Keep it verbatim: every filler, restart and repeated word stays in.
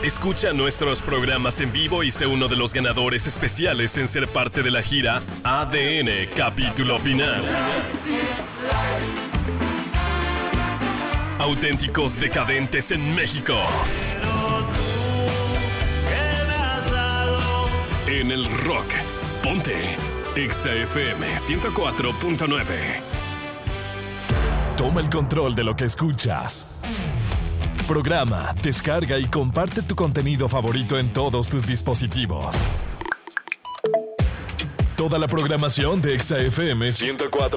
Escucha nuestros programas en vivo y sé uno de los ganadores especiales en ser parte de la gira A D N Capítulo Final. Auténticos decadentes en México. En el rock, ponte Exa F M ciento cuatro punto nueve. Toma el control de lo que escuchas. Programa, descarga y comparte tu contenido favorito en todos tus dispositivos. Toda la programación de Exa F M ciento cuatro